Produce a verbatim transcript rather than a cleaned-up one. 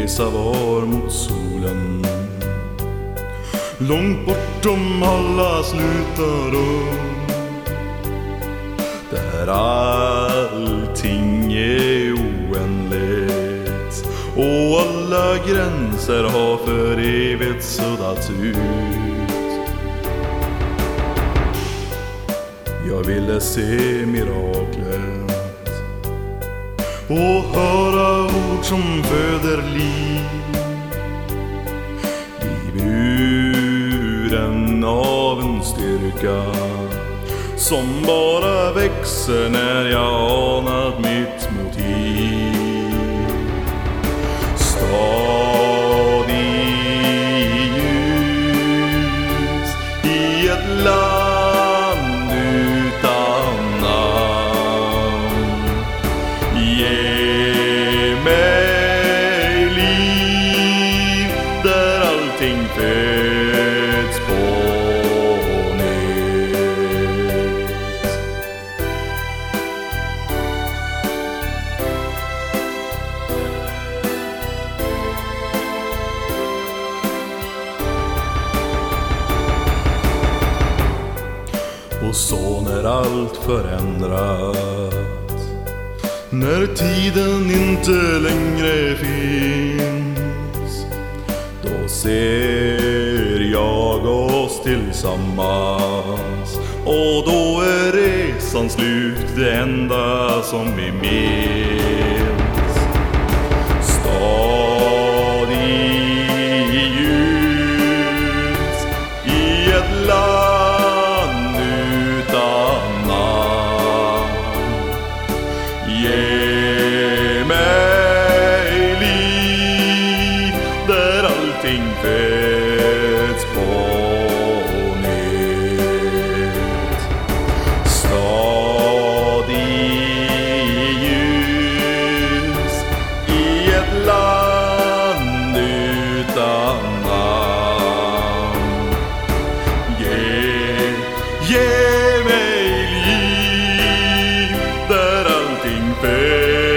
resa var mot solen, långt bortom alla slutar och där allting är oändligt och alla gränser har för evigt suddats ut. Jag ville se miraklet och höra ord som föder liv i buren av en styrka som bara växer när jag anat mitt motiv. Stad i ljus i ett land utan namn. Ge mig liv där allting föds på nytt. Och så när allt förändras, när tiden inte längre finns, då ser jag oss tillsammans och då är resan slut, det enda som vi minns. Stad i ljus i ett land utan namn. Ge mig liv där allting föds på nytt. Stad i ljus i ett land utan namn. Ge, ge mig liv där allting föds